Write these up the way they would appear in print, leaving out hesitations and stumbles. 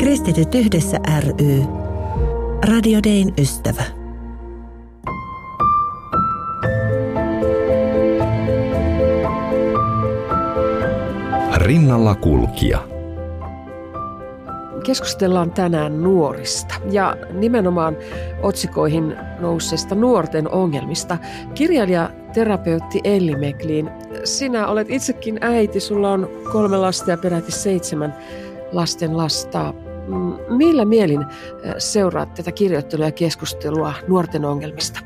Kristityt yhdessä ry. Radio Dayn ystävä. Rinnalla kulkija. Keskustellaan tänään nuorista ja nimenomaan otsikoihin nousseista nuorten ongelmista. Kirjailija, terapeutti Elli Meklin, sinä olet itsekin äiti, sulla on 3 lasta ja peräti 7 lasten lasta. Millä mielin seuraat tätä kirjoittelua ja keskustelua nuorten ongelmista?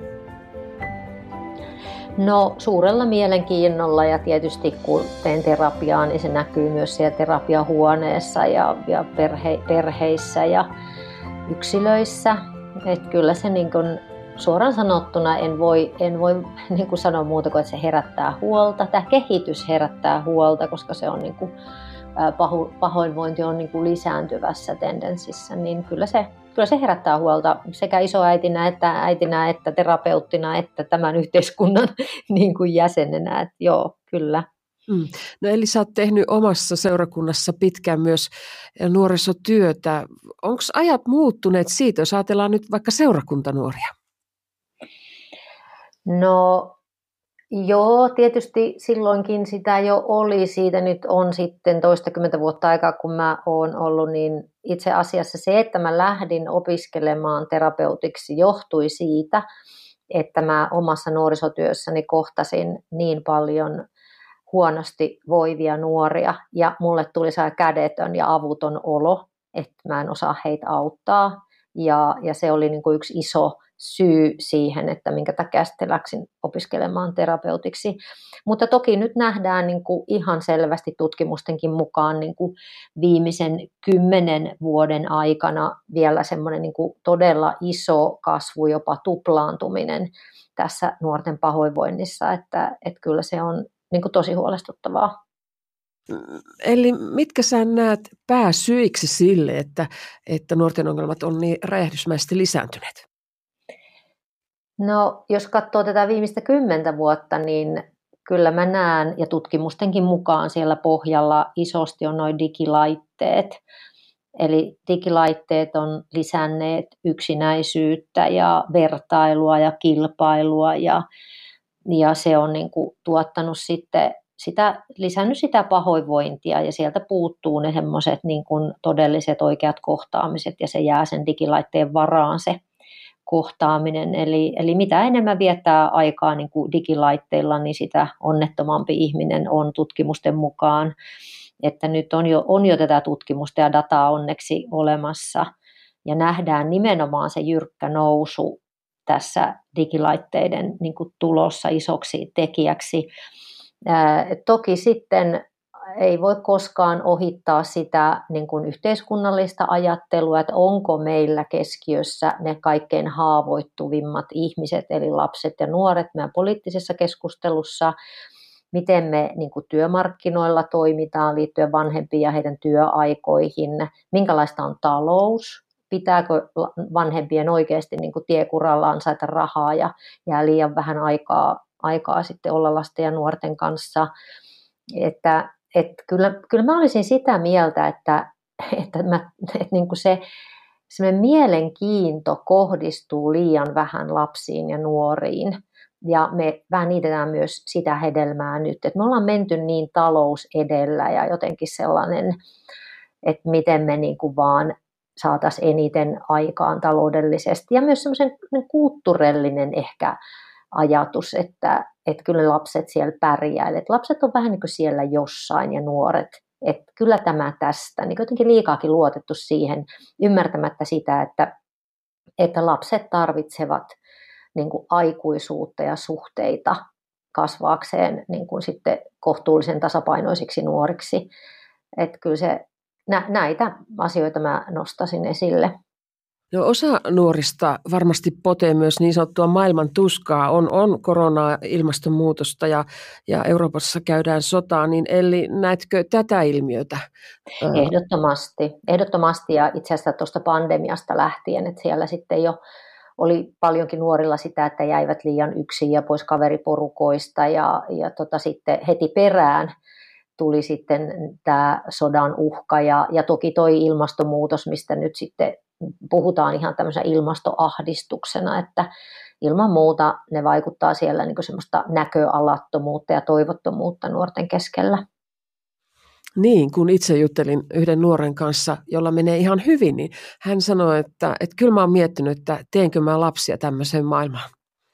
No suurella mielenkiinnolla, ja kun teen terapiaa, niin se näkyy myös siellä terapiahuoneessa ja perheissä ja yksilöissä. Et kyllä se niin kun, suoraan sanottuna en voi niin kun sanoa muuta kuin, että se herättää huolta. Tämä kehitys herättää huolta, koska se on niin kun, pahoinvointi on niin kun lisääntyvässä tendenssissä, niin kyllä se herättää huolta sekä isoäitinä että äitinä että terapeuttina että tämän yhteiskunnan niin kuin jäsenenä. Että joo, kyllä. No eli sä oot tehnyt omassa seurakunnassa pitkään myös nuorisotyötä. Onko ajat muuttuneet siitä, jos ajatellaan nyt vaikka seurakuntanuoria? No joo, tietysti silloinkin sitä jo oli. Siitä nyt on sitten toistakymmentä vuotta aikaa, kun mä oon ollut, niin itse asiassa se, että mä lähdin opiskelemaan terapeutiksi, johtui siitä, että mä omassa nuorisotyössäni kohtasin niin paljon huonosti voivia nuoria, ja mulle tuli se kädetön ja avuton olo, että mä en osaa heitä auttaa, ja se oli niin kuin yksi iso syy siihen, että minkä takia sitten läksin opiskelemaan terapeutiksi. Mutta toki nyt nähdään niin kuin ihan selvästi tutkimustenkin mukaan niin kuin viimeisen 10 vuoden aikana vielä semmoinen niin kuin todella iso kasvu, jopa tuplaantuminen tässä nuorten pahoinvoinnissa, että kyllä se on niin kuin tosi huolestuttavaa. Eli mitkä sä näet pääsyiksi sille, että nuorten ongelmat on niin räjähdysmäisesti lisääntyneet? No, jos katsoo tätä viimeistä 10 vuotta, niin kyllä mä näen, ja tutkimustenkin mukaan siellä pohjalla isosti on nuo digilaitteet. Eli digilaitteet on lisänneet yksinäisyyttä ja vertailua ja kilpailua, ja se on niin kuin tuottanut sitten lisännyt sitä pahoinvointia, ja sieltä puuttuu ne semmoiset niin kuin todelliset oikeat kohtaamiset, ja se jää sen digilaitteen varaan se kohtaaminen. Eli mitä enemmän viettää aikaa niin kuin digilaitteilla, niin sitä onnettomampi ihminen on tutkimusten mukaan. Että nyt on jo tätä tutkimusta ja dataa onneksi olemassa, ja nähdään nimenomaan se jyrkkä nousu tässä digilaitteiden niin kuin tulossa isoksi tekijäksi. Toki sitten ei voi koskaan ohittaa sitä niin kuin yhteiskunnallista ajattelua, että onko meillä keskiössä ne kaikkein haavoittuvimmat ihmiset, eli lapset ja nuoret meidän poliittisessa keskustelussa, miten me niin kuin työmarkkinoilla toimitaan liittyen vanhempiin ja heidän työaikoihin, minkälaista on talous, pitääkö vanhempien oikeasti niin kuin tiekuralla ansaita rahaa ja jää liian vähän aikaa sitten olla lasten ja nuorten kanssa, että kyllä mä olisin sitä mieltä, että niin kuin se mielenkiinto kohdistuu liian vähän lapsiin ja nuoriin, ja me vähän niitetään myös sitä hedelmää nyt, että me ollaan menty niin talous edellä ja jotenkin sellainen, että miten me niin kuin vaan saataisiin eniten aikaan taloudellisesti, ja myös semmoisen kulttuurillinen ehkä ajatus, että kyllä lapset siellä pärjää, että lapset on vähän niin kuin siellä jossain ja nuoret, että kyllä tämä tästä, niin jotenkin liikaakin luotettu siihen, ymmärtämättä sitä, että lapset tarvitsevat niin kuin aikuisuutta ja suhteita kasvaakseen niin kuin sitten kohtuullisen tasapainoisiksi nuoriksi, että kyllä se, näitä asioita mä nostaisin esille. No, osa nuorista varmasti potee myös niin sanottua maailman tuskaa, on koronaa, ilmastonmuutosta ja Euroopassa käydään sotaa, niin eli näetkö tätä ilmiötä? Ehdottomasti, ja itse asiassa tuosta pandemiasta lähtien, että siellä sitten jo oli paljonkin nuorilla sitä, että jäivät liian yksin ja pois kaveriporukoista, ja sitten heti perään tuli sitten tämä sodan uhka ja toki toi ilmastonmuutos, mistä nyt sitten puhutaan ihan tämmöisenä ilmastoahdistuksena, että ilman muuta ne vaikuttaa siellä niin kuin semmoista näköalattomuutta ja toivottomuutta nuorten keskellä. Niin, kun itse juttelin yhden nuoren kanssa, jolla menee ihan hyvin, niin hän sanoi, että kyllä mä oon miettinyt, että teenkö mä lapsia tämmöiseen maailmaan.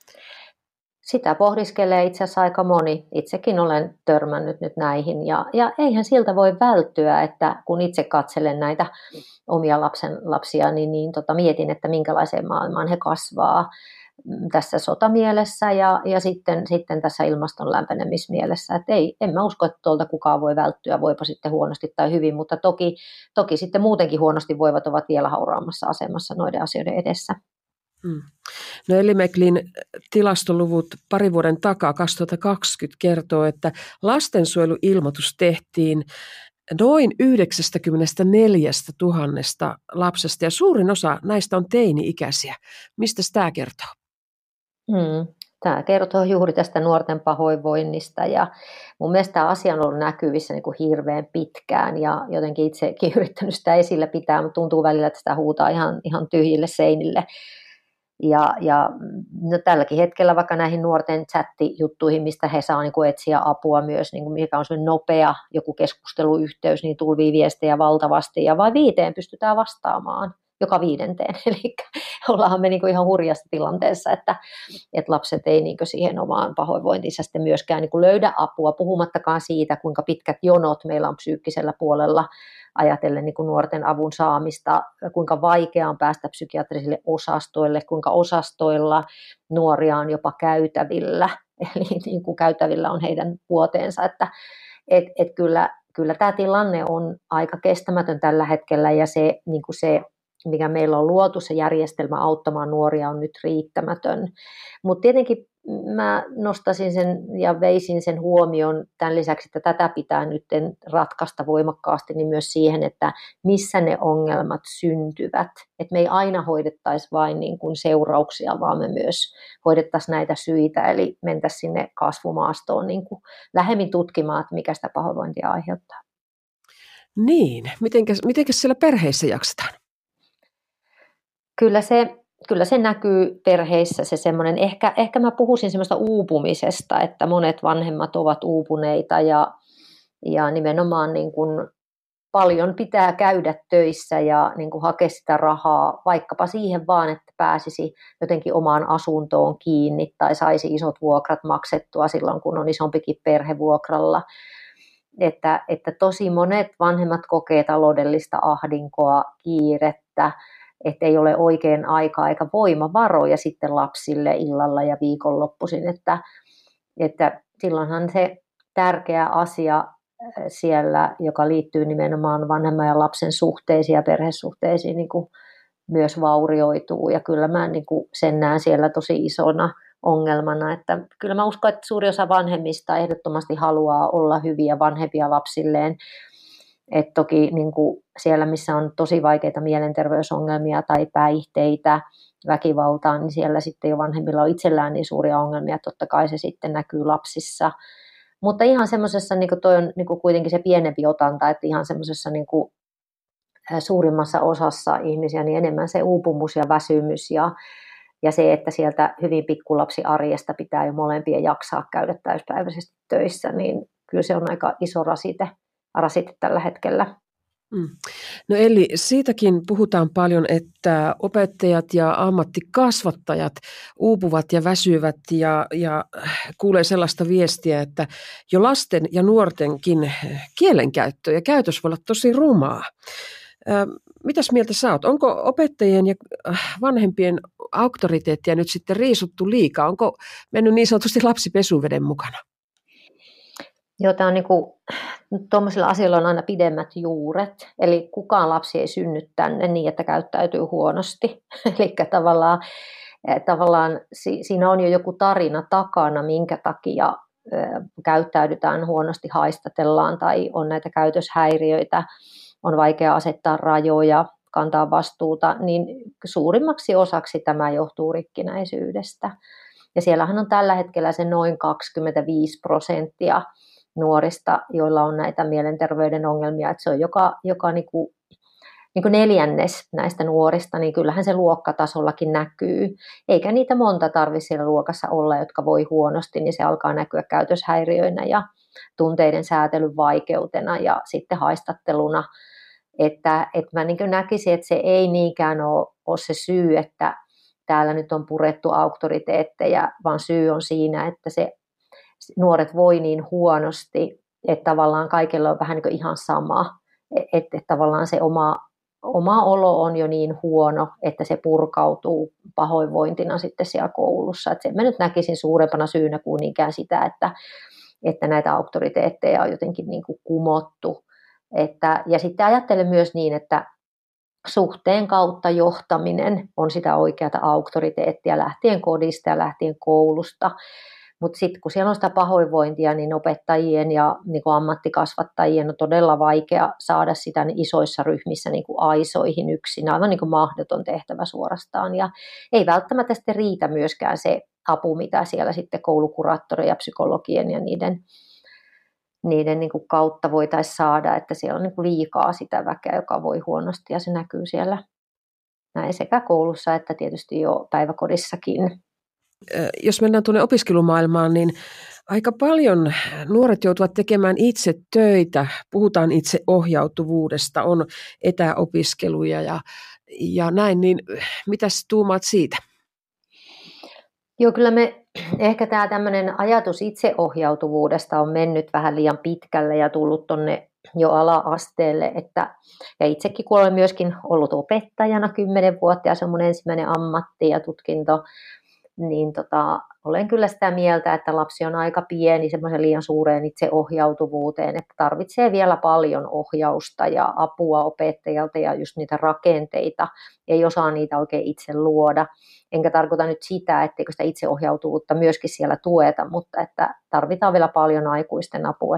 Sitä pohdiskelee itse asiassa aika moni. Itsekin olen törmännyt nyt näihin ja eihän siltä voi välttyä, että kun itse katselen näitä omia lapsia, niin mietin, että minkälaiseen maailmaan he kasvaa tässä sotamielessä ja sitten tässä ilmaston lämpenemismielessä. Että en mä usko, että tuolta kukaan voi välttyä, voipa sitten huonosti tai hyvin, mutta toki sitten muutenkin huonosti voivat ovat vielä hauraammassa asemassa noiden asioiden edessä. No Elli Meklin tilastoluvut pari vuoden takaa 2020 kertoo, että lastensuojeluilmoitus tehtiin noin 94 000 lapsesta ja suurin osa näistä on teini-ikäisiä. Mistä tämä kertoo? Tämä kertoo juuri tästä nuorten pahoinvoinnista ja mun mielestä tämä asia on ollut näkyvissä niin kuin hirveän pitkään ja jotenkin itsekin yrittänyt sitä esillä pitää, mutta tuntuu välillä, että sitä huutaa ihan tyhjille seinille. Ja no tälläkin hetkellä vaikka näihin nuorten chattijuttuihin, mistä he saa niin kuin etsiä apua myös, niin kuin mikä on sellainen nopea joku keskusteluyhteys, niin tulvii viestejä valtavasti ja vain 5 pystytään vastaamaan, joka 5. Eli ollaan me niin kuin ihan hurjassa tilanteessa, että lapset ei niin kuin siihen omaan pahoinvointiinsa sitten myöskään niin kuin löydä apua, puhumattakaan siitä, kuinka pitkät jonot meillä on psyykkisellä puolella ajatellen niin kuin nuorten avun saamista, kuinka vaikeaa on päästä psykiatrisille osastoille, kuinka osastoilla nuoria on jopa käytävillä, eli niin kuin käytävillä on heidän vuoteensa, että kyllä tämä tilanne on aika kestämätön tällä hetkellä ja se, niin kuin se mikä meillä on luotu, se järjestelmä auttamaan nuoria on nyt riittämätön. Mutta tietenkin mä nostaisin sen ja veisin sen huomioon tämän lisäksi, että tätä pitää nyt ratkaista voimakkaasti niin myös siihen, että missä ne ongelmat syntyvät. Että me ei aina hoidettaisi vain niin kuin seurauksia, vaan me myös hoidettaisiin näitä syitä, eli mentäisiin sinne kasvumaastoon niin kuin lähemmin tutkimaan, että mikä sitä pahoinvointia aiheuttaa. Niin, mitenkäs siellä perheissä jaksetaan? Kyllä se näkyy perheissä se semmoinen, ehkä mä puhuisin semmoista uupumisesta, että monet vanhemmat ovat uupuneita ja nimenomaan niin kuin paljon pitää käydä töissä ja niin kuin hakea sitä rahaa vaikkapa siihen vaan, että pääsisi jotenkin omaan asuntoon kiinni tai saisi isot vuokrat maksettua silloin, kun on isompikin perhe vuokralla. Että tosi monet vanhemmat kokee taloudellista ahdinkoa, kiirettä, että ei ole oikein aikaa eikä voimavaroja sitten lapsille illalla ja viikonloppuisin, että silloinhan se tärkeä asia siellä, joka liittyy nimenomaan vanhemman ja lapsen suhteisiin ja perhesuhteisiin, niin kuin myös vaurioituu. Ja kyllä mä niin kuin sen näen siellä tosi isona ongelmana, että kyllä mä uskon, että suuri osa vanhemmista ehdottomasti haluaa olla hyviä vanhempia lapsilleen. Et toki niin kuin siellä, missä on tosi vaikeita mielenterveysongelmia tai päihteitä, väkivaltaa, niin siellä sitten jo vanhemmilla on itsellään niin suuria ongelmia, totta kai se sitten näkyy lapsissa. Mutta ihan semmoisessa, niin kuin toi on niin kuin kuitenkin se pienempi otanta, että ihan semmoisessa niin kuin suurimmassa osassa ihmisiä, niin enemmän se uupumus ja väsymys ja se, että sieltä hyvin pikkulapsi arjesta pitää jo molempien jaksaa käydä täyspäiväisesti töissä, niin kyllä se on aika iso rasite tällä hetkellä. No Elli, siitäkin puhutaan paljon, että opettajat ja ammattikasvattajat uupuvat ja väsyvät ja kuulee sellaista viestiä, että jo lasten ja nuortenkin kielenkäyttö ja käytös voi olla tosi rumaa. Mitäs mieltä sä oot? Onko opettajien ja vanhempien auktoriteettia nyt sitten riisuttu liikaa? Onko mennyt niin sanotusti lapsi pesuveden mukana? Joo, tämä on niin kuin, tuommoisilla asioilla on aina pidemmät juuret, eli kukaan lapsi ei synny tänne niin, että käyttäytyy huonosti. Eli tavallaan siinä on jo joku tarina takana, minkä takia käyttäydytään huonosti, haistatellaan tai on näitä käytöshäiriöitä, on vaikea asettaa rajoja, kantaa vastuuta, niin suurimmaksi osaksi tämä johtuu rikkinäisyydestä. Ja siellähän on tällä hetkellä se noin 25% nuorista, joilla on näitä mielenterveyden ongelmia, että se on joka niin kuin neljännes näistä nuorista, niin kyllähän se luokkatasollakin näkyy. Eikä niitä monta tarvitse siellä luokassa olla, jotka voi huonosti, niin se alkaa näkyä käytöshäiriöinä ja tunteiden säätelyn vaikeutena ja sitten haistatteluna. Että mä niin kuin näkisin, että se ei niinkään ole se syy, että täällä nyt on purettu auktoriteetteja, vaan syy on siinä, että se nuoret voi niin huonosti, että tavallaan kaikilla on vähän niin kuin ihan sama, että tavallaan se oma olo on jo niin huono, että se purkautuu pahoinvointina sitten siellä koulussa. Että sen mä nyt näkisin suurempana syynä kuin niinkään sitä, että näitä auktoriteetteja on jotenkin niin kuin kumottu. Ja sitten ajattelen myös niin, että suhteen kautta johtaminen on sitä oikeata auktoriteettia lähtien kodista ja lähtien koulusta. Mutta sitten kun siellä on sitä pahoinvointia, niin opettajien ja niin kuin ammattikasvattajien on todella vaikea saada sitä isoissa ryhmissä niin kuin aisoihin yksin. Aivan niin kuin mahdoton tehtävä suorastaan. Ja ei välttämättä sitten riitä myöskään se apu, mitä siellä sitten koulukuraattoreja ja psykologien ja niiden niin kuin kautta voitaisiin saada, että siellä on niin kuin liikaa sitä väkeä, joka voi huonosti ja se näkyy siellä näin sekä koulussa että tietysti jo päiväkodissakin. Jos mennään tuonne opiskelumaailmaan, niin aika paljon nuoret joutuvat tekemään itse töitä, puhutaan itseohjautuvuudesta, on etäopiskeluja ja näin, niin mitäs tuumaat siitä? Joo, kyllä ehkä tämä tämmöinen ajatus itseohjautuvuudesta on mennyt vähän liian pitkälle ja tullut tuonne jo ala-asteelle, ja itsekin kun olen myöskin ollut opettajana 10 vuotta ja se on mun ensimmäinen ammatti ja tutkinto, niin olen kyllä sitä mieltä, että lapsi on aika pieni semmoisen liian suureen itseohjautuvuuteen, että tarvitsee vielä paljon ohjausta ja apua opettajalta ja just niitä rakenteita, ei osaa niitä oikein itse luoda. Enkä tarkoita nyt sitä, etteikö sitä itseohjautuvuutta myöskin siellä tueta, mutta että tarvitaan vielä paljon aikuisten apua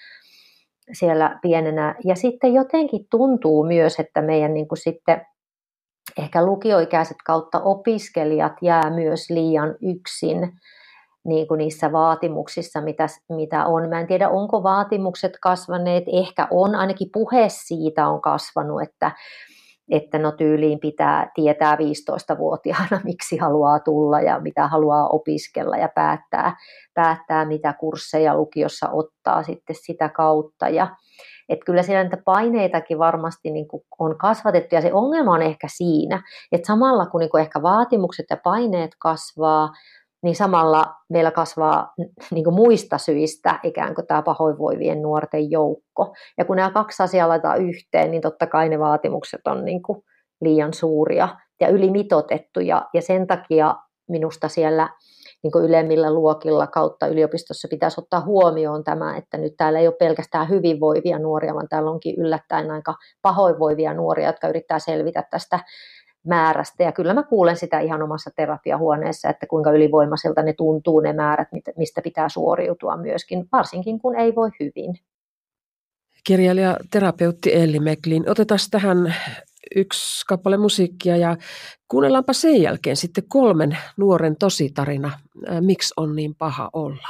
siellä pienenä. Ja sitten jotenkin tuntuu myös, että meidän niin kuin sitten ehkä lukioikäiset kautta opiskelijat jää myös liian yksin niin kuin niissä vaatimuksissa, mitä on. Mä en tiedä, onko vaatimukset kasvaneet. Ehkä on, ainakin puhe siitä on kasvanut, että no tyyliin pitää tietää 15-vuotiaana, miksi haluaa tulla ja mitä haluaa opiskella ja päättää mitä kursseja lukiossa ottaa sitten sitä kautta. Ja että kyllä siellä niitä paineitakin varmasti niin kuin on kasvatettu ja se ongelma on ehkä siinä, että samalla kun niin kuin ehkä vaatimukset ja paineet kasvaa, niin samalla meillä kasvaa niin kuin muista syistä ikään kuin tämä pahoinvoivien nuorten joukko. Ja kun nämä kaksi asiaa laitetaan yhteen, niin totta kai ne vaatimukset on niin kuin liian suuria ja ylimitoitettuja. Ja sen takia minusta siellä niin kuin ylemmillä luokilla kautta yliopistossa pitäisi ottaa huomioon tämä, että nyt täällä ei ole pelkästään hyvinvoivia nuoria, vaan täällä onkin yllättäen aika pahoinvoivia nuoria, jotka yrittää selvitä tästä määrästä. Ja kyllä mä kuulen sitä ihan omassa terapiahuoneessa, että kuinka ylivoimaisilta ne tuntuu ne määrät, mistä pitää suoriutua myöskin, varsinkin kun ei voi hyvin. Kirjailija, terapeutti Elli Meklin. Otetaan tähän yksi kappale musiikkia ja kuunnellaanpa sen jälkeen sitten 3 nuoren tositarina. Miksi on niin paha olla?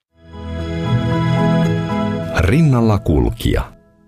Rinnalla kulkija.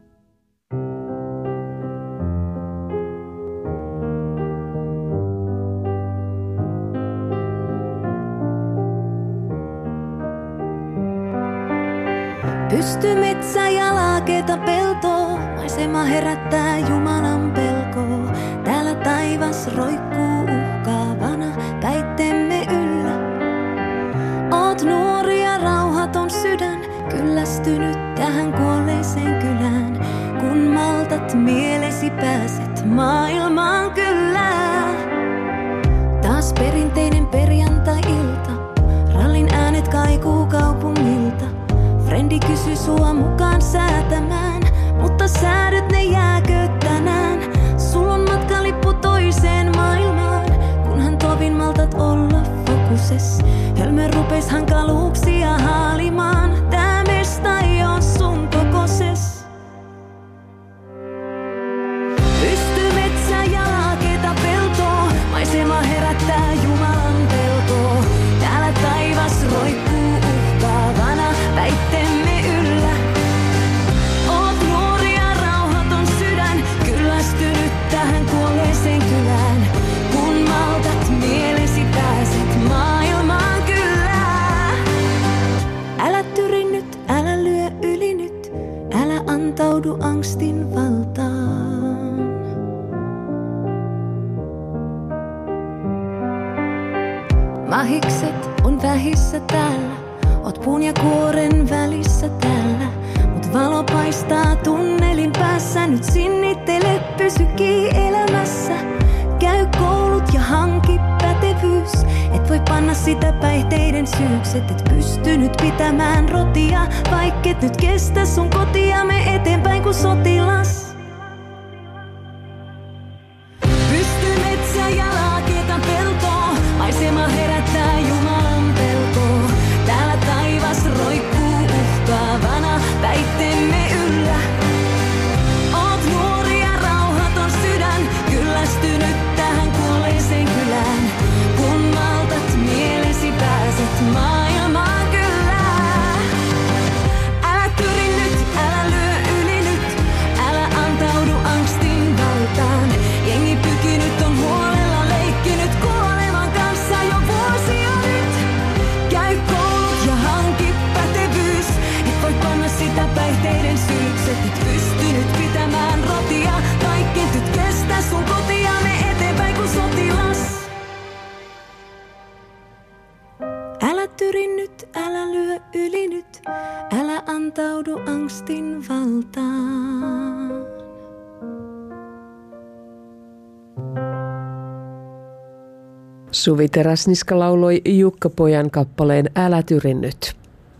Pystymetsä ja laakeeta peltoa, maisema herättää Jumalan pelkoa. Täällä taivas roikkuu uhkaavana päittemme yllä. Oot nuori ja rauhaton sydän, kyllästynyt tähän kuolleeseen kylään. Kun maltat mielesi pääset maailmaan kyllä. Taas perinteinen perjantai-ilta, rallin äänet kaikuu kaupungilta. Frendi kysyi sua mukaan säätämään, mutta säädöt ne jääkö tänään? Sul on matkalippu toiseen maailmaan, kunhan tovin maltat olla fokuses. Hölmö rupes hankaluuksia haalimaan, tää mesta ei oo sun kokoses. Pystymetsä ja laakeeta peltoa, maisema herättää Jumalan pelkoa. Täällä taivas roikkuu uhkaavana, väittemme yllä. antaudu angstin valtaan. Mahikset on vähissä täällä, oot puun ja kuoren välissä täällä. Mut valo paistaa tunnelin päässä, nyt sinnittele, pysy elämässä. Käy koulut ja hanki pätevyys, et voi panna sitä päihteiden syyksi. Et pystynyt pitämään rotia, vaikket nyt kestä sun kotia. Me eteenpäin kuin sotilas. Pysty metsä ja laaketa peltoa, maisema herättää Jumalan pelkoa. Täällä taivas roikkuu uhkaavana väitteemme yllä. Oot nuori ja rauhaton sydän, kyllästynyt tähän kuolleeseen kylään. Kun maltat mielesi pääset maailmaan kyllä. Älä tyri nyt, älä lyö yli nyt, älä antaudu angstin valtaan. Jengi pykinyt on huolella leikkinyt kuoleman kanssa jo vuosia nyt. Käy koulut ja hanki pätevyys, et voi panna sitä päihteiden syyksi. Et pystynyt pitämään rotia, kaikki nyt kestä sun kotia. Me eteenpäin kuin sotilas. Älä tyri nyt, älä lyö yli nyt, älä antaudu angstin valtaan. Suvi Teräsniska lauloi Jukka-pojan kappaleen Älä tyri nyt.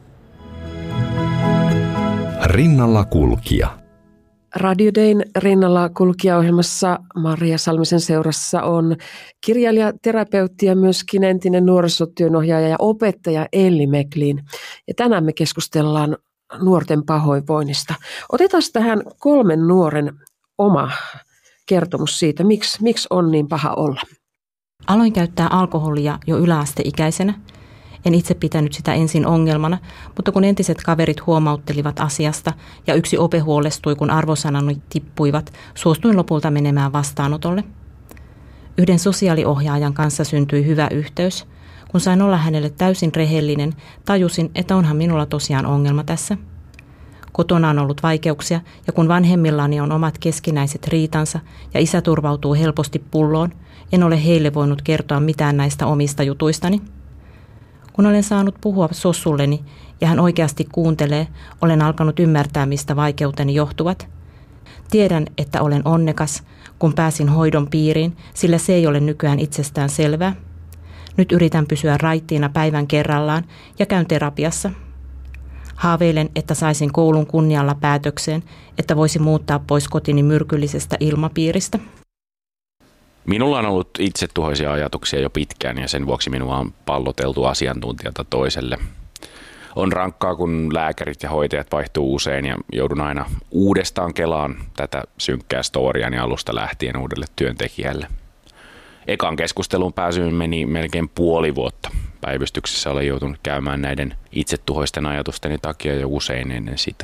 Rinnalla kulkija. Radio Dayn Rinnalla kulkija-ohjelmassa Maria Salmisen seurassa on kirjailija, terapeutti ja myöskin entinen nuorisotyönohjaaja ja opettaja Elli Meklin. Ja tänään me keskustellaan nuorten pahoinvoinnista. Otetaan tähän 3 nuoren oma kertomus siitä, miksi on niin paha olla. Aloin käyttää alkoholia jo yläasteikäisenä. En itse pitänyt sitä ensin ongelmana, mutta kun entiset kaverit huomauttelivat asiasta ja yksi ope huolestui, kun arvosanani tippuivat, suostuin lopulta menemään vastaanotolle. Yhden sosiaaliohjaajan kanssa syntyi hyvä yhteys. Kun sain olla hänelle täysin rehellinen, tajusin, että onhan minulla tosiaan ongelma tässä. Kotona on ollut vaikeuksia ja kun vanhemmillani on omat keskinäiset riitansa ja isä turvautuu helposti pulloon, en ole heille voinut kertoa mitään näistä omista jutuistani. Kun olen saanut puhua sossulleni ja hän oikeasti kuuntelee, olen alkanut ymmärtää, mistä vaikeuteni johtuvat. Tiedän, että olen onnekas, kun pääsin hoidon piiriin, sillä se ei ole nykyään itsestään selvää. Nyt yritän pysyä raittiina päivän kerrallaan ja käyn terapiassa. Haaveilen, että saisin koulun kunnialla päätökseen, että voisi muuttaa pois kotini myrkyllisestä ilmapiiristä. Minulla on ollut itsetuhoisia ajatuksia jo pitkään ja sen vuoksi minua on palloteltu asiantuntijalta toiselle. On rankkaa, kun lääkärit ja hoitajat vaihtuu usein ja joudun aina uudestaan kelaan tätä synkkää storiani alusta lähtien uudelle työntekijälle. Ekan keskusteluun pääsyyn meni melkein puoli vuotta. Päivystyksessä olen joutunut käymään näiden itsetuhoisten ajatusteni takia jo usein ennen sitä.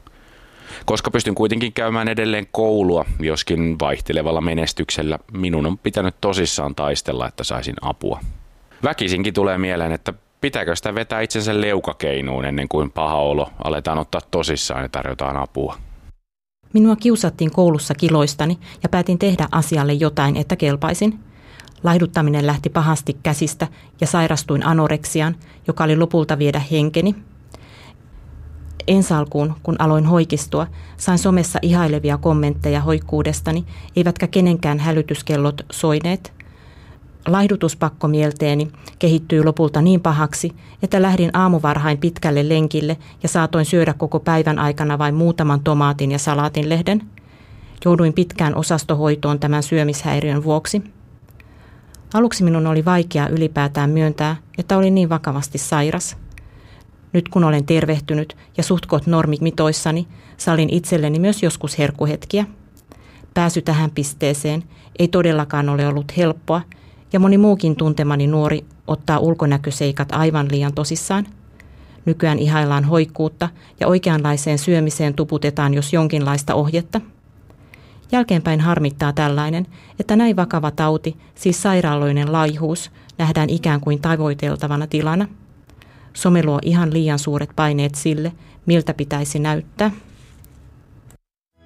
Koska pystyn kuitenkin käymään edelleen koulua, joskin vaihtelevalla menestyksellä, minun on pitänyt tosissaan taistella, että saisin apua. Väkisinkin tulee mieleen, että pitääkö sitä vetää itsensä leukakeinuun ennen kuin paha olo aletaan ottaa tosissaan ja tarjotaan apua. Minua kiusattiin koulussa kiloistani ja päätin tehdä asialle jotain, että kelpaisin. Laihduttaminen lähti pahasti käsistä ja sairastuin anoreksiaan, joka oli lopulta viedä henkeni. Ensi alkuun, kun aloin hoikistua, sain somessa ihailevia kommentteja hoikkuudestani, eivätkä kenenkään hälytyskellot soineet. Laihdutuspakkomielteeni kehittyi lopulta niin pahaksi, että lähdin aamuvarhain pitkälle lenkille ja saatoin syödä koko päivän aikana vain muutaman tomaatin ja salaatinlehden. Jouduin pitkään osastohoitoon tämän syömishäiriön vuoksi. Aluksi minun oli vaikea ylipäätään myöntää, että olin niin vakavasti sairas. Nyt kun olen tervehtynyt ja suhtkot normimitoissani, sallin itselleni myös joskus herkkuhetkiä. Pääsy tähän pisteeseen ei todellakaan ole ollut helppoa, ja moni muukin tuntemani nuori ottaa ulkonäköseikat aivan liian tosissaan. Nykyään ihaillaan hoikkuutta ja oikeanlaiseen syömiseen tuputetaan jos jonkinlaista ohjetta. Jälkeenpäin harmittaa tällainen, että näin vakava tauti, siis sairaaloinen laihuus, nähdään ikään kuin tavoiteltavana tilana. Some luo ihan liian suuret paineet sille, miltä pitäisi näyttää.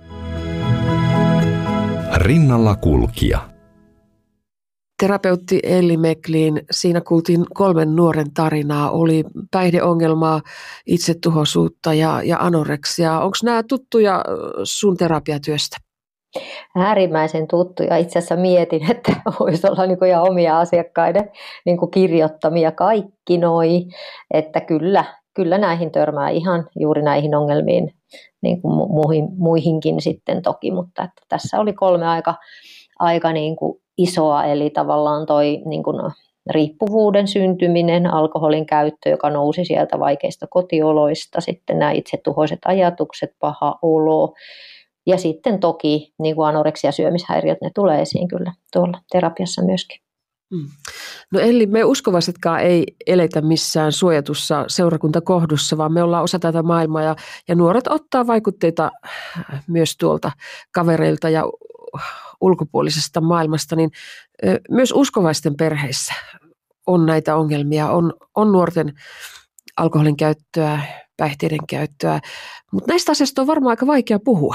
Rinnalla kulkija. Terapeutti Elli Meklin, siinä kuultiin 3 nuoren tarinaa. Oli päihdeongelmaa, itsetuhoisuutta ja anoreksia. Onko nämä tuttuja sun terapiatyöstä? Äärimmäisen tuttuja. Itse asiassa mietin, että voisi olla niin kuin ihan omia asiakkaiden niin kuin kirjoittamia kaikki noi. Että kyllä näihin törmää ihan juuri näihin ongelmiin, niin kuin muihinkin sitten toki. Mutta että tässä oli 3 aika niin kuin isoa, eli tavallaan toi niin kuin riippuvuuden syntyminen, alkoholin käyttö, joka nousi sieltä vaikeista kotioloista, sitten nämä itsetuhoiset ajatukset, paha olo, ja sitten toki niin kuin anoreksia ja syömishäiriöt, ne tulee esiin kyllä tuolla terapiassa myöskin. No Elli, me uskovaisetkaan ei eletä missään suojatussa seurakuntakohdussa, vaan me ollaan osa tätä maailmaa ja nuoret ottaa vaikutteita myös tuolta kavereilta ja ulkopuolisesta maailmasta, niin myös uskovaisten perheissä on näitä ongelmia, on nuorten alkoholin käyttöä, päihteiden käyttöä, mutta näistä asioista on varmaan aika vaikea puhua.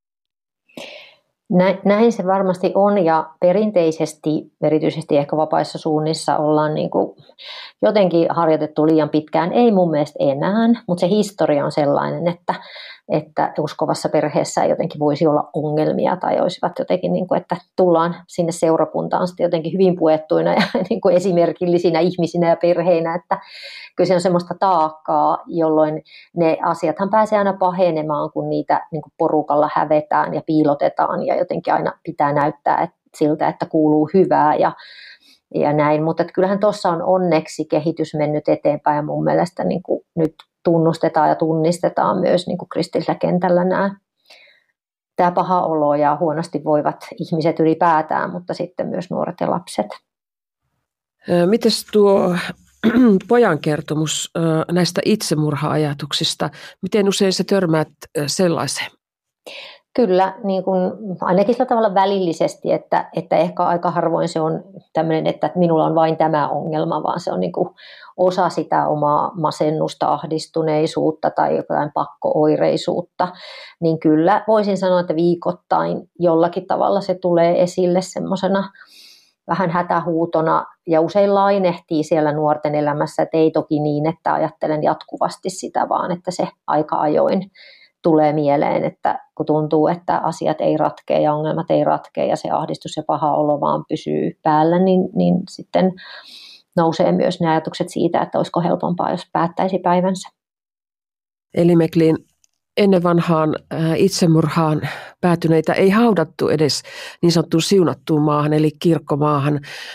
Näin se varmasti on, ja perinteisesti, erityisesti ehkä vapaissa suunnissa, ollaan niin kuin jotenkin harjoitettu liian pitkään. Ei mun mielestä enää, mutta se historia on sellainen, että uskovassa perheessä jotenkin voisi olla ongelmia tai olisivat jotenkin, niin kuin, että tullaan sinne seurakuntaan sitten jotenkin hyvin puettuina ja niin kuin esimerkillisinä ihmisinä ja perheinä, että kyllä se on semmoista taakkaa, jolloin ne asiathan pääsee aina pahenemaan, kun niitä niin kuin porukalla hävetään ja piilotetaan ja jotenkin aina pitää näyttää siltä, että kuuluu hyvää ja näin, mutta kyllähän tuossa on onneksi kehitys mennyt eteenpäin ja mun mielestä niin kuin nyt tunnustetaan ja tunnistetaan myös niin kuin kristillisellä kentällä tämä paha olo ja huonosti voivat ihmiset ylipäätään, mutta sitten myös nuoret ja lapset. Mites tuo pojan kertomus näistä itsemurha-ajatuksista, miten usein sä törmäät sellaiseen? Kyllä, niin kuin ainakin sillä tavalla välillisesti, että ehkä aika harvoin se on tämmöinen, että minulla on vain tämä ongelma, vaan se on niin kuin osa sitä omaa masennusta, ahdistuneisuutta tai jotain pakko-oireisuutta. Niin kyllä voisin sanoa, että viikoittain jollakin tavalla se tulee esille semmoisena vähän hätähuutona ja usein lainehtii siellä nuorten elämässä, että ei toki niin, että ajattelen jatkuvasti sitä, vaan että se aika ajoin tulee mieleen, että kun tuntuu, että asiat ei ratkea ja ongelmat ei ratkea ja se ahdistus ja paha olo vaan pysyy päällä, niin sitten nousee myös ne ajatukset siitä, että olisiko helpompaa, jos päättäisi päivänsä. Eli Meklin, ennen vanhaan itsemurhaan päätyneitä ei haudattu edes niin sanottuun siunattuun maahan, eli kirkkomaahan.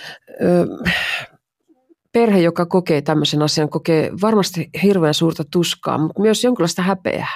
Perhe, joka kokee tämmöisen asian, kokee varmasti hirveän suurta tuskaa, mutta myös jonkinlaista häpeää.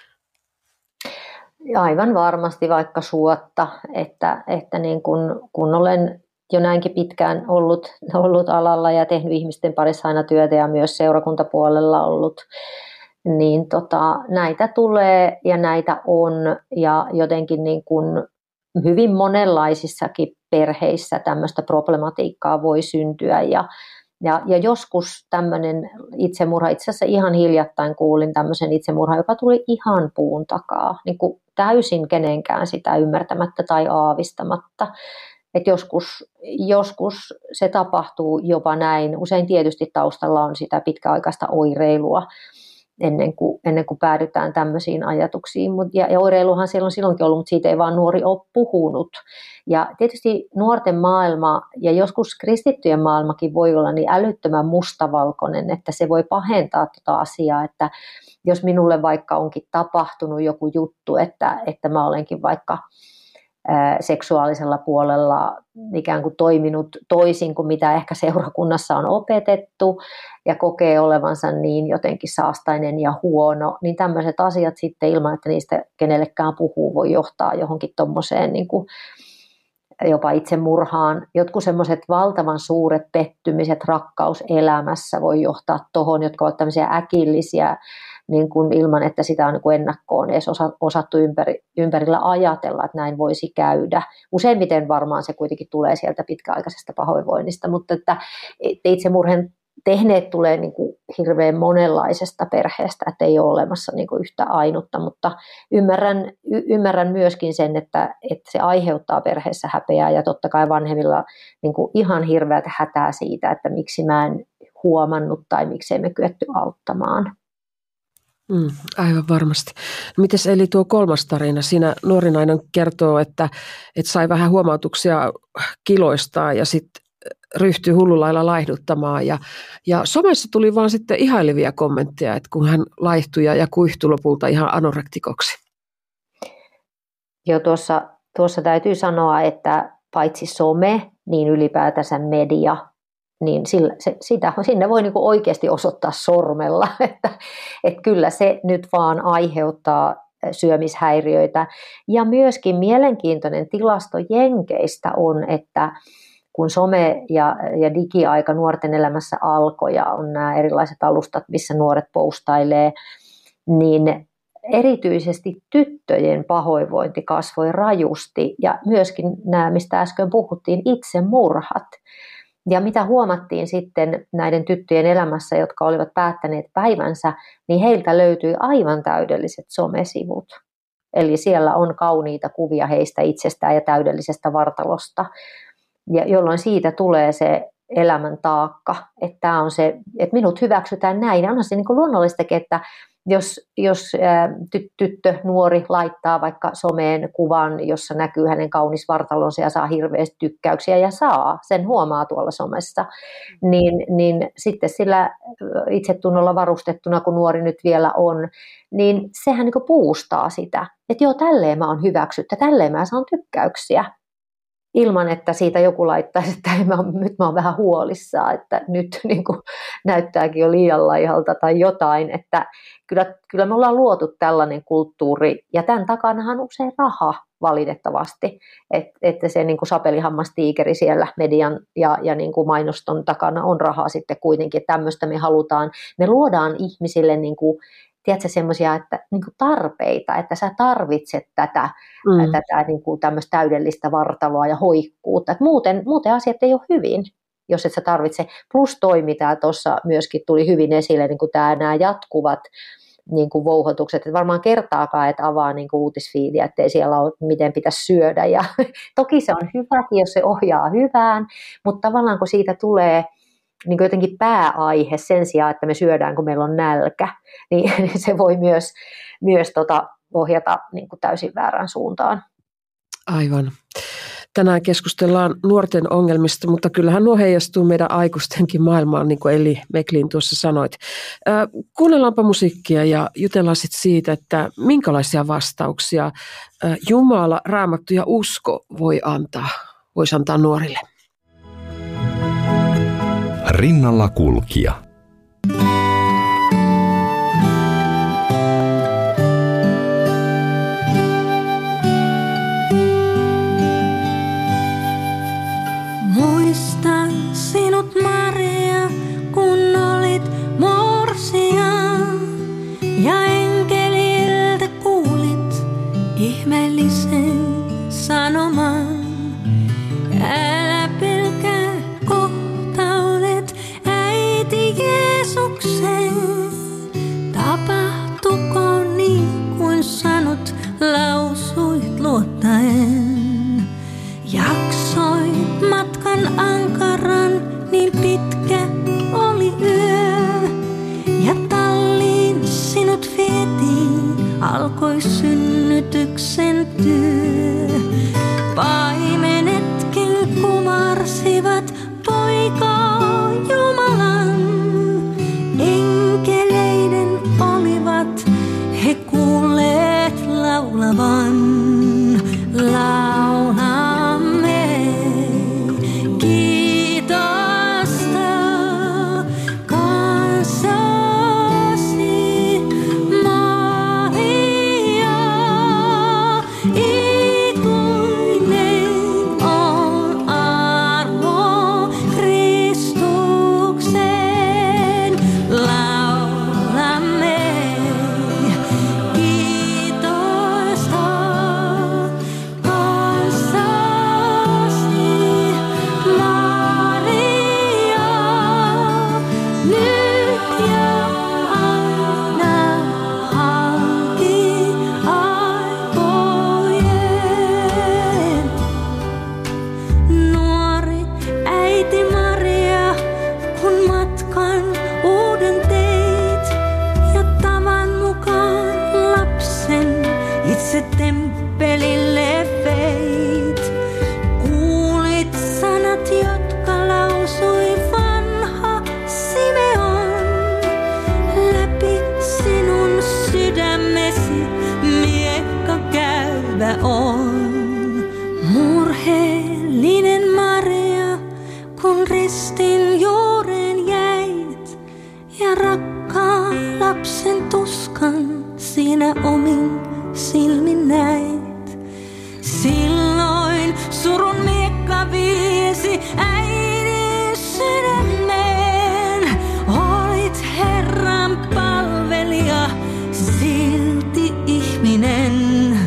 Aivan varmasti vaikka suotta, että niin kun olen jo näinkin pitkään ollut alalla ja tehnyt ihmisten parissa aina työtä ja myös seurakuntapuolella ollut, niin näitä tulee ja näitä on ja jotenkin niin kun hyvin monenlaisissakin perheissä tämmöistä problematiikkaa voi syntyä ja joskus tämmöinen itsemurha, itse asiassa ihan hiljattain kuulin tämmöisen itsemurhan, joka tuli ihan puun takaa, niin kuin täysin kenenkään sitä ymmärtämättä tai aavistamatta. Että joskus se tapahtuu jopa näin. Usein tietysti taustalla on sitä pitkäaikaista oireilua ennen kuin päädytään tämmöisiin ajatuksiin. Ja oireiluhan siellä on silloinkin ollut, mutta siitä ei vaan nuori ole puhunut. Ja tietysti nuorten maailma ja joskus kristittyjen maailmakin voi olla niin älyttömän mustavalkoinen, että se voi pahentaa tuota asiaa, että jos minulle vaikka onkin tapahtunut joku juttu, että mä olenkin vaikka seksuaalisella puolella ikään kuin toiminut toisin kuin mitä ehkä seurakunnassa on opetettu ja kokee olevansa niin jotenkin saastainen ja huono, niin tämmöiset asiat sitten ilman, että niistä kenellekään puhuu, voi johtaa johonkin tommoseen niin kuin jopa itsemurhaan. Jotkut semmoiset valtavan suuret pettymiset rakkauselämässä voi johtaa tohon, jotka ovat tämmöisiä äkillisiä, niin kuin ilman, että sitä on niin kuin ennakkoon edes osattu ympärillä ajatella, että näin voisi käydä. Useimmiten varmaan se kuitenkin tulee sieltä pitkäaikaisesta pahoinvoinnista, mutta että itsemurhan tehneet tulee niin kuin hirveän monenlaisesta perheestä, että ei ole olemassa niin kuin yhtä ainutta, mutta ymmärrän myöskin sen, että se aiheuttaa perheessä häpeää ja totta kai vanhemmilla niin kuin ihan hirveätä hätää siitä, että miksi mä en huomannut tai miksi emme kyetty auttamaan. Aivan varmasti. Mites eli tuo kolmas tarina? Siinä nuori nainen kertoo, että sai vähän huomautuksia kiloistaan ja sitten ryhtyi hullulailla laihduttamaan. Ja somessa tuli vaan sitten ihailevia kommentteja, että kun hän laihtui ja kuihtui lopulta ihan anorektikoksi. Joo, tuossa täytyy sanoa, että paitsi some, niin ylipäätänsä media, niin sinne voi niinku oikeasti osoittaa sormella, että kyllä se nyt vaan aiheuttaa syömishäiriöitä. Ja myöskin mielenkiintoinen tilasto Jenkeistä on, että kun some ja digiaika nuorten elämässä alkoi ja on nämä erilaiset alustat, missä nuoret postailee, niin erityisesti tyttöjen pahoinvointi kasvoi rajusti ja myöskin nämä, mistä äsken puhuttiin, itsemurhat. Ja mitä huomattiin sitten näiden tyttöjen elämässä, jotka olivat päättäneet päivänsä, niin heiltä löytyi aivan täydelliset somesivut. Eli siellä on kauniita kuvia heistä itsestään ja täydellisestä vartalosta, ja jolloin siitä tulee se elämän taakka, että tämä on se, että minut hyväksytään näin. Ja onhan se niin kuin luonnollistakin, että jos tyttö, nuori laittaa vaikka someen kuvan, jossa näkyy hänen kaunis vartalonsa ja saa hirveästi tykkäyksiä ja sen huomaa tuolla somessa, niin sitten sillä itsetunnolla varustettuna, kun nuori nyt vielä on, niin sehän niin kuin boostaa sitä, että joo, tälleen mä oon hyväksytty, tälleen mä saan tykkäyksiä. Ilman, että siitä joku laittaisi, että nyt mä oon vähän huolissaan, että nyt niin kuin näyttääkin jo liian laihalta tai jotain. Että kyllä me ollaan luotu tällainen kulttuuri, ja tämän takanahan on usein raha valitettavasti. Että se niin kuin sapelihammastiikeri siellä median ja niin kuin mainoston takana on rahaa sitten kuitenkin. Tämmöistä me halutaan. Me luodaan ihmisille niin kuin, tiedätkö, semmoisia niin tarpeita, että sä tarvitset tätä niin kuin tämmöistä täydellistä vartaloa ja hoikkuutta. Että muuten asiat ei ole hyvin, jos et sä tarvitse. Plus toi, mitä tuossa myöskin tuli hyvin esille, niin kuin nämä jatkuvat niin kuin vouhotukset. Että varmaan kertaakaan et avaa niin kuin uutisfiidiä, ettei siellä ole miten pitäisi syödä. Ja toki se on hyväkin, jos se ohjaa hyvään, mutta tavallaan kun siitä tulee niin jotenkin pääaihe sen sijaan, että me syödään, kun meillä on nälkä, niin se voi myös ohjata niin kuin täysin väärään suuntaan. Aivan. Tänään keskustellaan nuorten ongelmista, mutta kyllähän nuo heijastuu meidän aikuistenkin maailmaan, niin kuin Elli Meklin tuossa sanoit. Kuunnellaanpa musiikkia ja jutellaan sitten siitä, että minkälaisia vastauksia Jumala, Raamattu ja usko voisi antaa nuorille. Rinnalla kulkija. Muistan sinut, Maria, kun olit morsian ja enkeliltä kuulit ihmeellisen sanoman. Älä pelkää, kohta olet äiti Jeesuksen. Tapahtuko niin kuin sanot, lausuit luottaen. Jaksoit matkan ankaran, niin pitkä oli yö. Ja talliin sinut vietiin, alkoi synnytyksen työ. Paimenetkin kumarsivat poikaa Jumalan. Enkeleiden olivat he kuulleet laulavan. Laulamme kiitosta kanssasi, Maria. Ikuinen on armo Kristukseen. Laulamme kiitosta itse temppelille veit. Kuulit sanat, jotka lausui vanha Simeon. Läpi sinun sydämesi miekka käyvä on. Murheellinen Maria, kun ristin juureen jäit ja rakkaan lapsen tuskan siinä omin silmin näit. Silloin surun miekka viesi äidin sydämeen. Olit Herran palvelija, silti ihminen.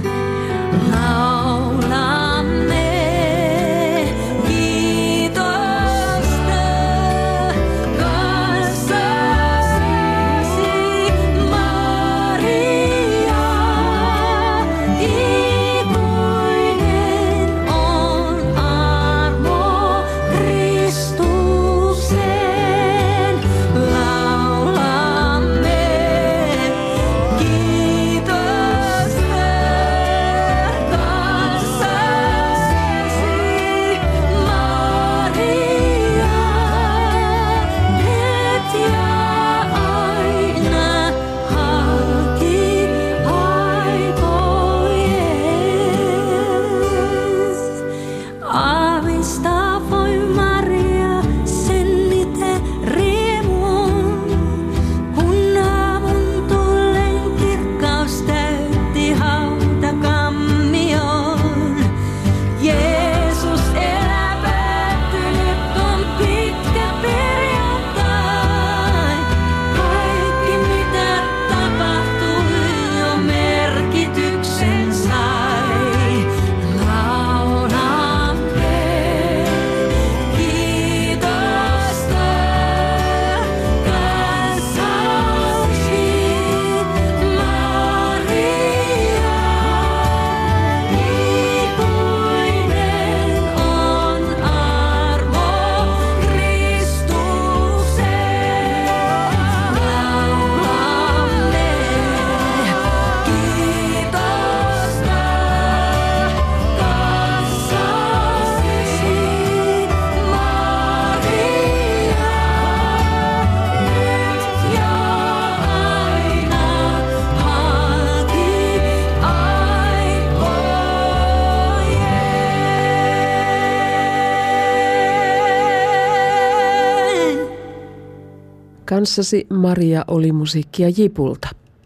Kanssasi Maria oli musiikkia Jipulta.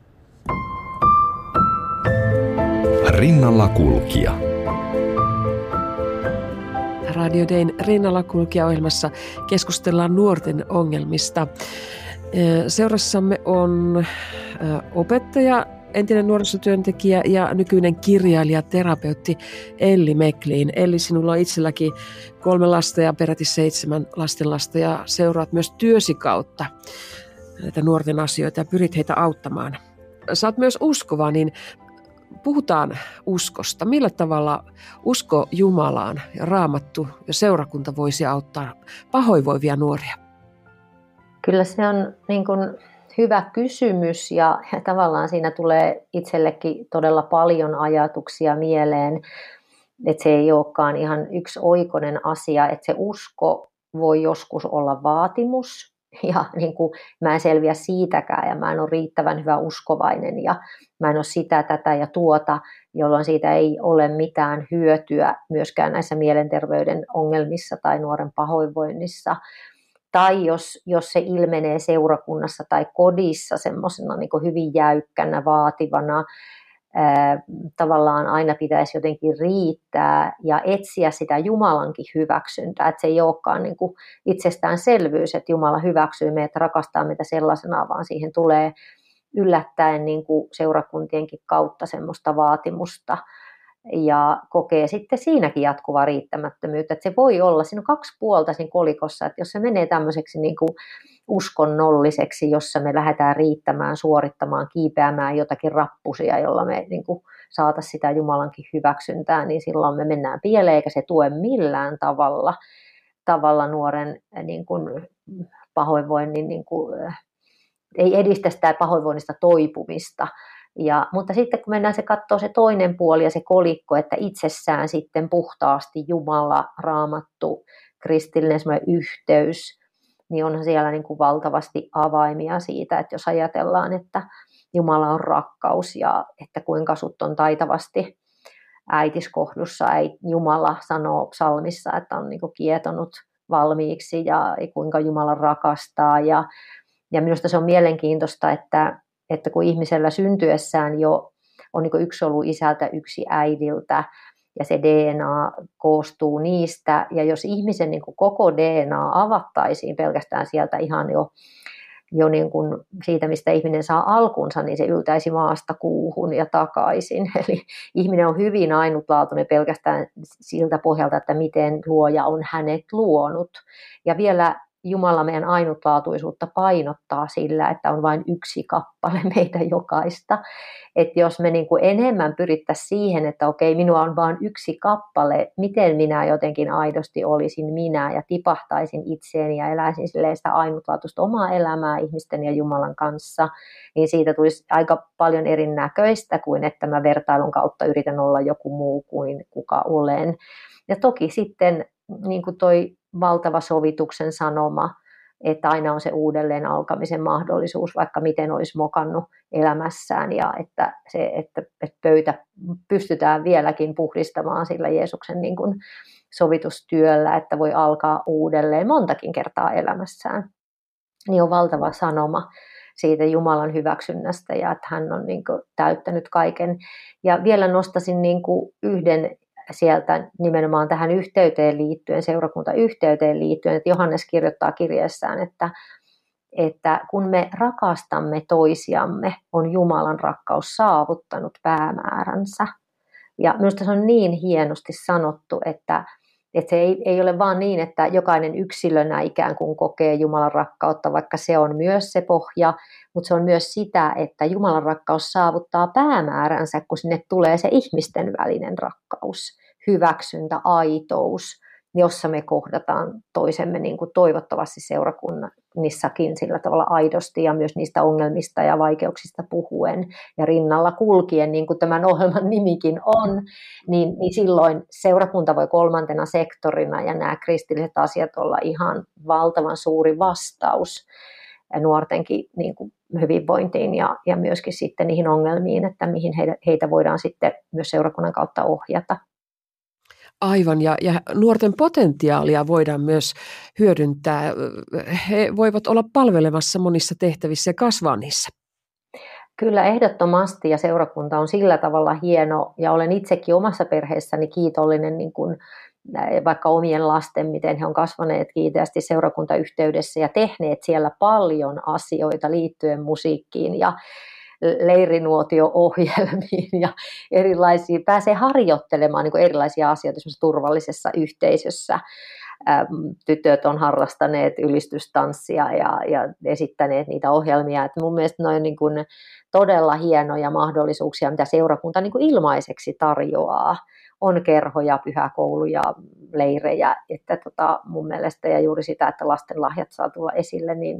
Rinnalla kulkija. Radio Dayn Rinnalla kulkija-ohjelmassa keskustellaan nuorten ongelmista. Seurassamme on opettaja, entinen nuorisotyöntekijä ja nykyinen kirjailija, terapeutti Elli Meklin. Elli, sinulla on itselläkin 3 lasta ja peräti 7 lastenlasta ja seuraat myös työsi kautta näitä nuorten asioita ja pyrit heitä auttamaan. Sä oot myös uskova, niin puhutaan uskosta. Millä tavalla usko Jumalaan ja Raamattu ja seurakunta voisi auttaa pahoinvoivia nuoria? Kyllä se on niin kuin hyvä kysymys ja tavallaan siinä tulee itsellekin todella paljon ajatuksia mieleen, että se ei olekaan ihan yksioikoinen asia, että se usko voi joskus olla vaatimus ja niin kuin mä en selviä siitäkään ja mä en ole riittävän hyvä uskovainen ja mä en ole sitä, tätä ja tuota, jolloin siitä ei ole mitään hyötyä myöskään näissä mielenterveyden ongelmissa tai nuoren pahoinvoinnissa. Tai jos se ilmenee seurakunnassa tai kodissa semmoisena niin kuin hyvin jäykkänä, vaativana, tavallaan aina pitäisi jotenkin riittää ja etsiä sitä Jumalankin hyväksyntää. Että se ei olekaan niin kuin itsestäänselvyys, että Jumala hyväksyy meitä, rakastaa meitä sellaisena, vaan siihen tulee yllättäen niin kuin seurakuntienkin kautta semmoista vaatimusta. Ja kokee sitten siinäkin jatkuvaa riittämättömyyttä, että se voi olla, siinä on 2 puolta siinä kolikossa, että jos se menee tämmöiseksi niin kuin uskonnolliseksi, jossa me lähdetään riittämään, suorittamaan, kiipeämään jotakin rappusia, jolla me niin kuin saataisiin sitä Jumalankin hyväksyntää, niin silloin me mennään pieleen, eikä se tue millään tavalla nuoren niin kuin pahoinvoinnin, niin kuin, ei edistä sitä pahoinvoinnista toipumista. Mutta sitten kun mennään se katsoo se toinen puoli ja se kolikko, että itsessään sitten puhtaasti Jumala, Raamattu, kristillinen yhteys, niin onhan siellä niin kuin valtavasti avaimia siitä, että jos ajatellaan, että Jumala on rakkaus ja että kuinka sut on taitavasti äitiskohdussa Jumala sanoo psalmissa, että on niin kuin kietonut valmiiksi ja kuinka Jumala rakastaa. Ja minusta se on mielenkiintoista, että kun ihmisellä syntyessään jo on niin kuin yksi ollut isältä, yksi äidiltä, ja se DNA koostuu niistä, ja jos ihmisen niin kuin koko DNA avattaisiin pelkästään sieltä ihan jo niin kuin siitä, mistä ihminen saa alkunsa, niin se yltäisi maasta kuuhun ja takaisin. Eli ihminen on hyvin ainutlaatuinen pelkästään siltä pohjalta, että miten luoja on hänet luonut. Ja vielä Jumala meidän ainutlaatuisuutta painottaa sillä, että on vain yksi kappale meitä jokaista. Että jos me niin kuin enemmän pyrittäisiin siihen, että okei, minua on vain yksi kappale, miten minä jotenkin aidosti olisin minä ja tipahtaisin itseeni ja eläisin sitä ainutlaatuista omaa elämää ihmisten ja Jumalan kanssa, niin siitä tulisi aika paljon erinäköistä kuin että mä vertailun kautta yritän olla joku muu kuin kuka olen. Ja toki sitten niin kuin toi valtava sovituksen sanoma, että aina on se uudelleen alkamisen mahdollisuus, vaikka miten olisi mokannut elämässään, ja että pöytä pystytään vieläkin puhdistamaan sillä Jeesuksen niin kuin sovitustyöllä, että voi alkaa uudelleen montakin kertaa elämässään. Niin on valtava sanoma siitä Jumalan hyväksynnästä ja että hän on niin kuin täyttänyt kaiken. Ja vielä nostaisin niin kuin yhden sieltä nimenomaan tähän yhteyteen liittyen, seurakuntayhteyteen liittyen, että Johannes kirjoittaa kirjeessään, että kun me rakastamme toisiamme, on Jumalan rakkaus saavuttanut päämääränsä. Ja minusta se on niin hienosti sanottu, että se ei ole vaan niin, että jokainen yksilönä ikään kuin kokee Jumalan rakkautta, vaikka se on myös se pohja, mutta se on myös sitä, että Jumalan rakkaus saavuttaa päämääränsä, kun sinne tulee se ihmisten välinen rakkaus, hyväksyntä, aitous, jossa me kohdataan toisemme niin kuin toivottavasti seurakunnissakin sillä tavalla aidosti ja myös niistä ongelmista ja vaikeuksista puhuen ja rinnalla kulkien, niin kuin tämän ohjelman nimikin on, niin silloin seurakunta voi kolmantena sektorina ja nämä kristilliset asiat olla ihan valtavan suuri vastaus nuortenkin niin kuin hyvinvointiin ja myöskin sitten niihin ongelmiin, että mihin heitä voidaan sitten myös seurakunnan kautta ohjata. Aivan, ja nuorten potentiaalia voidaan myös hyödyntää. He voivat olla palvelemassa monissa tehtävissä ja kasvaa niissä. Kyllä ehdottomasti, ja seurakunta on sillä tavalla hieno, ja olen itsekin omassa perheessäni kiitollinen niin kuin vaikka omien lasten, miten he on kasvaneet kiinteästi seurakuntayhteydessä ja tehneet siellä paljon asioita liittyen musiikkiin ja leirinuotio-ohjelmiin ja erilaisiin, pääsee harjoittelemaan niin kuin erilaisia asioita turvallisessa yhteisössä. Tytöt on harrastaneet ylistystanssia ja esittäneet niitä ohjelmia. Että mun mielestä ne on niin kuin todella hienoja mahdollisuuksia, mitä seurakunta niin kuin ilmaiseksi tarjoaa. On kerhoja, pyhäkouluja, leirejä. Että mun mielestä ja juuri sitä, että lasten lahjat saa tulla esille, niin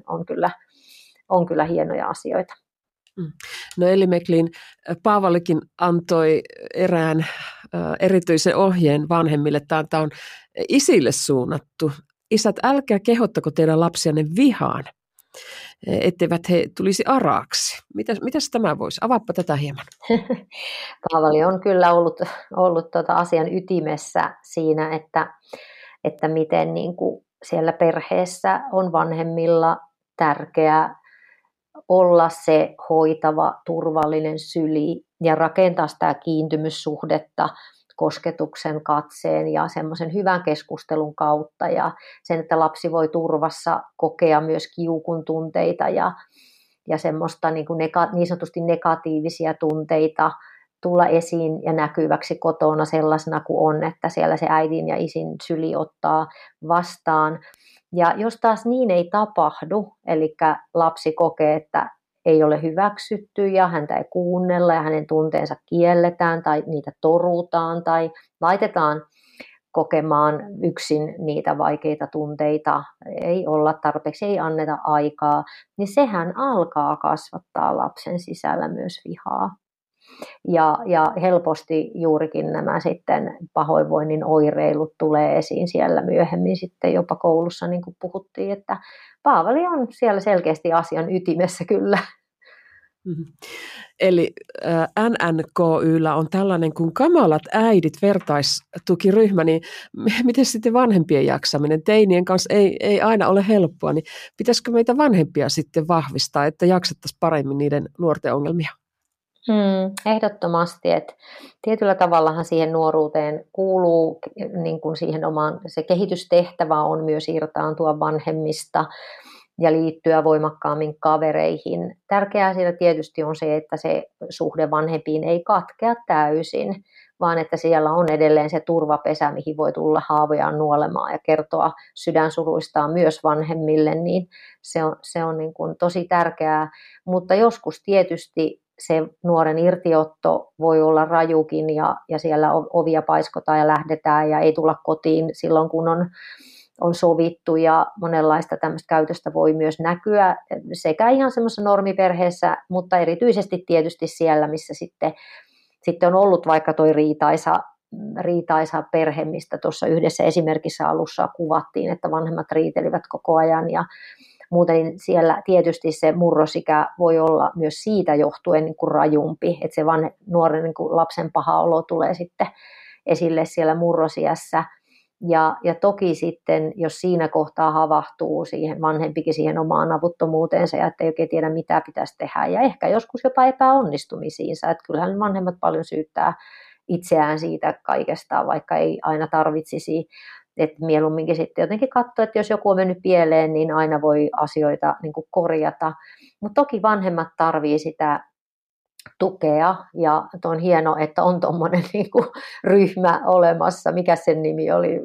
on kyllä hienoja asioita. No Elli Meklin, Paavallikin antoi erään erityisen ohjeen vanhemmille. Tämä on isille suunnattu. Isät, älkää kehottako teidän lapsianne vihaan, etteivät he tulisi araaksi. Mitäs tämä voisi? Avaappa tätä hieman. Paavali on kyllä ollut asian ytimessä siinä, että miten niin kuin siellä perheessä on vanhemmilla tärkeää olla se hoitava, turvallinen syli ja rakentaa sitä kiintymyssuhdetta kosketuksen, katseen ja semmoisen hyvän keskustelun kautta ja sen, että lapsi voi turvassa kokea myös kiukun tunteita ja semmoista niin sanotusti negatiivisia tunteita tulla esiin ja näkyväksi kotona sellaisena kuin on, että siellä se äidin ja isin syli ottaa vastaan. Ja jos taas niin ei tapahdu, eli lapsi kokee, että ei ole hyväksytty ja häntä ei kuunnella ja hänen tunteensa kielletään tai niitä torutaan tai laitetaan kokemaan yksin niitä vaikeita tunteita, ei olla tarpeeksi, ei anneta aikaa, niin sehän alkaa kasvattaa lapsen sisällä myös vihaa. Ja helposti juurikin nämä sitten pahoinvoinnin oireilut tulee esiin siellä myöhemmin sitten jopa koulussa, niin kuin puhuttiin, että Paavali on siellä selkeästi asian ytimessä kyllä. Mm-hmm. Eli NNKY:llä on tällainen kuin Kamalat äidit vertaistukiryhmä, niin miten sitten vanhempien jaksaminen? Teinien kanssa ei aina ole helppoa, niin pitäisikö meitä vanhempia sitten vahvistaa, että jaksettaisiin paremmin niiden nuorten ongelmia? Ehdottomasti, että tietyllä tavallahan siihen nuoruuteen kuuluu, niin kuin siihen omaan, se kehitystehtävä on myös irtaantua vanhemmista ja liittyä voimakkaammin kavereihin. Tärkeää siellä tietysti on se, että se suhde vanhempiin ei katkea täysin, vaan että siellä on edelleen se turvapesä, mihin voi tulla haavojaan nuolemaan ja kertoa sydänsuruistaan myös vanhemmille, niin se on niin kuin tosi tärkeää. Mutta joskus tietysti se nuoren irtiotto voi olla rajukin ja siellä ovia paiskotaan ja lähdetään ja ei tulla kotiin silloin, kun on sovittu ja monenlaista tämmöistä käytöstä voi myös näkyä sekä ihan semmoisessa normiperheessä, mutta erityisesti tietysti siellä, missä sitten on ollut vaikka toi riitaisa perhe, mistä tuossa yhdessä esimerkissä alussa kuvattiin, että vanhemmat riitelivät koko ajan ja muuten niin siellä tietysti se murrosikä voi olla myös siitä johtuen niin kuin rajumpi, että se nuoren niin kuin lapsen paha olo tulee sitten esille siellä murrosiässä. Ja toki sitten, jos siinä kohtaa havahtuu siihen vanhempikin siihen omaan avuttomuuteensa ja ettei oikein tiedä mitä pitäisi tehdä ja ehkä joskus jopa epäonnistumisiinsa, että kyllähän vanhemmat paljon syyttää itseään siitä kaikesta, vaikka ei aina tarvitsisi, että mieluumminkin sitten jotenkin katsoa, että jos joku on mennyt pieleen, niin aina voi asioita niin kuin korjata, mutta toki vanhemmat tarvii sitä tukea ja on hieno, että on tuommoinen niinku ryhmä olemassa, mikä sen nimi oli?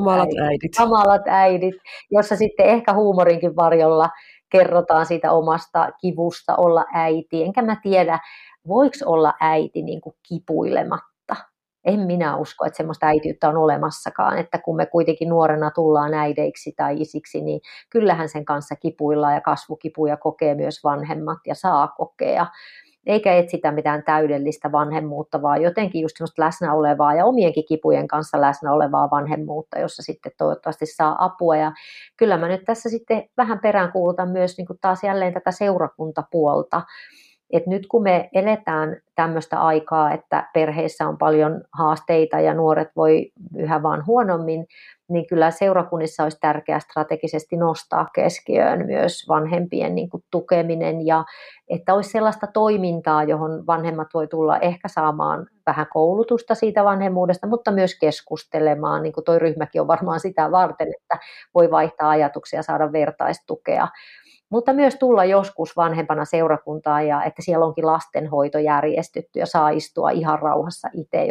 Kamalat äidit, jossa sitten ehkä huumorinkin varjolla kerrotaan siitä omasta kivusta olla äiti. Enkä mä tiedä, voiko olla äiti niinku kipuilematta. En minä usko, että semmoista äitiyttä on olemassakaan, että kun me kuitenkin nuorena tullaan äideiksi tai isiksi, niin kyllähän sen kanssa kipuillaan ja kasvukipuja kokee myös vanhemmat ja saa kokea. Eikä etsitä mitään täydellistä vanhemmuutta, vaan jotenkin just semmoista läsnä olevaa ja omienkin kipujen kanssa läsnä olevaa vanhemmuutta, jossa sitten toivottavasti saa apua. Ja kyllä mä nyt tässä sitten vähän peräänkuulutan myös niin kuin taas jälleen tätä seurakuntapuolta. Et nyt kun me eletään tämmöistä aikaa, että perheissä on paljon haasteita ja nuoret voi yhä vaan huonommin, niin kyllä seurakunnissa olisi tärkeää strategisesti nostaa keskiöön myös vanhempien niin kuin tukeminen ja että olisi sellaista toimintaa, johon vanhemmat voi tulla ehkä saamaan vähän koulutusta siitä vanhemmuudesta, mutta myös keskustelemaan, niin kuin toi ryhmäkin on varmaan sitä varten, että voi vaihtaa ajatuksia ja saada vertaistukea. Mutta myös tulla joskus vanhempana seurakuntaan ja että siellä onkin lastenhoito järjestetty ja saa istua ihan rauhassa itse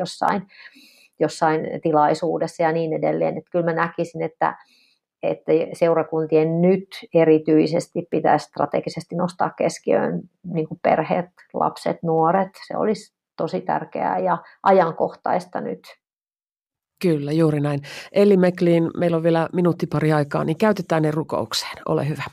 jossain tilaisuudessa ja niin edelleen. Että kyllä mä näkisin, että seurakuntien nyt erityisesti pitäisi strategisesti nostaa keskiöön niin kuin perheet, lapset, nuoret. Se olisi tosi tärkeää ja ajankohtaista nyt. Kyllä, juuri näin. Elli Meklin, meillä on vielä minuutti pari aikaa, niin käytetään ne rukoukseen. Ole hyvä.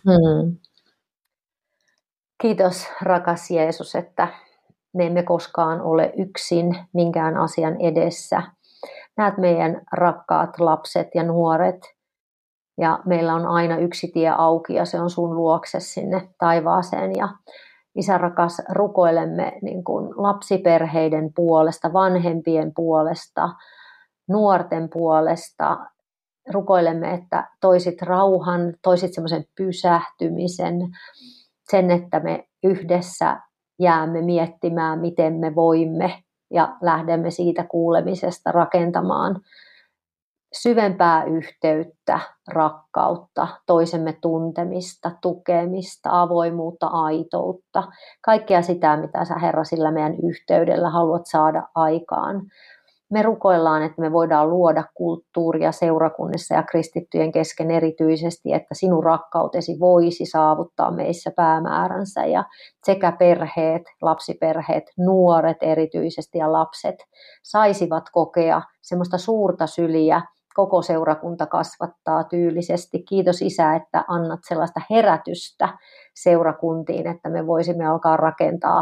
Kiitos rakas Jeesus, että me emme koskaan ole yksin minkään asian edessä. Näet meidän rakkaat lapset ja nuoret ja meillä on aina yksi tie auki ja se on sun luokse sinne taivaaseen. Ja Isä rakas, rukoilemme niin kuin lapsiperheiden puolesta, vanhempien puolesta, nuorten puolesta. Rukoilemme, että toisit rauhan, toisit semmoisen pysähtymisen, sen, että me yhdessä jäämme miettimään, miten me voimme ja lähdemme siitä kuulemisesta rakentamaan syvempää yhteyttä, rakkautta, toisemme tuntemista, tukemista, avoimuutta, aitoutta. Kaikkea sitä, mitä sä Herra sillä meidän yhteydellä haluat saada aikaan. Me rukoillaan, että me voidaan luoda kulttuuria seurakunnissa ja kristittyjen kesken erityisesti, että sinun rakkautesi voisi saavuttaa meissä päämääränsä ja sekä perheet, lapsiperheet, nuoret erityisesti ja lapset saisivat kokea semmoista suurta syliä, koko seurakunta kasvattaa tyylisesti. Kiitos Isä, että annat sellaista herätystä seurakuntiin, että me voisimme alkaa rakentaa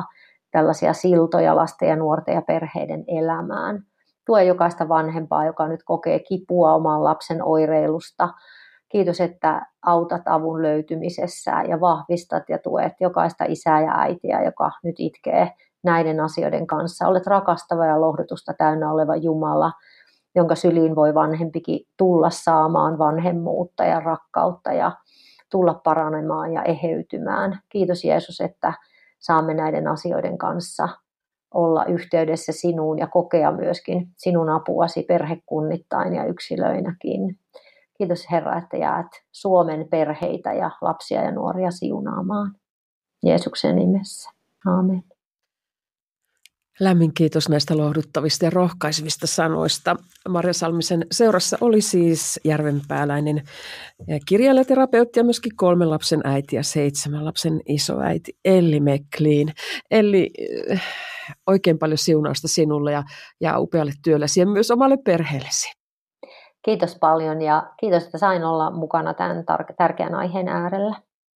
tällaisia siltoja lasten ja nuorten ja perheiden elämään. Tue jokaista vanhempaa, joka nyt kokee kipua oman lapsen oireilusta. Kiitos, että autat avun löytymisessä ja vahvistat ja tuet jokaista isää ja äitiä, joka nyt itkee näiden asioiden kanssa. Olet rakastava ja lohdutusta täynnä oleva Jumala, jonka syliin voi vanhempikin tulla saamaan vanhemmuutta ja rakkautta ja tulla paranemaan ja eheytymään. Kiitos Jeesus, että saamme näiden asioiden kanssa olla yhteydessä sinuun ja kokea myöskin sinun apuasi perhekunnittain ja yksilöinäkin. Kiitos Herra, että jäät Suomen perheitä ja lapsia ja nuoria siunaamaan. Jeesuksen nimessä. Aamen. Lämmin kiitos näistä lohduttavista ja rohkaisevista sanoista. Marja Salmisen seurassa oli siis järvenpääläinen kirjailijaterapeutti ja myöskin 3 lapsen äiti ja 7 lapsen isoäiti Elli Meklin. Elli, oikein paljon siunausta sinulle ja upealle työllesi ja myös omalle perheellesi. Kiitos paljon ja kiitos, että sain olla mukana tämän tärkeän aiheen äärellä.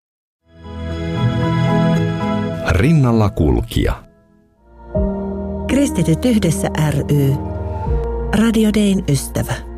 Rinnalla kulkija. Kristityt yhdessä ry. Radio Dayn ystävä.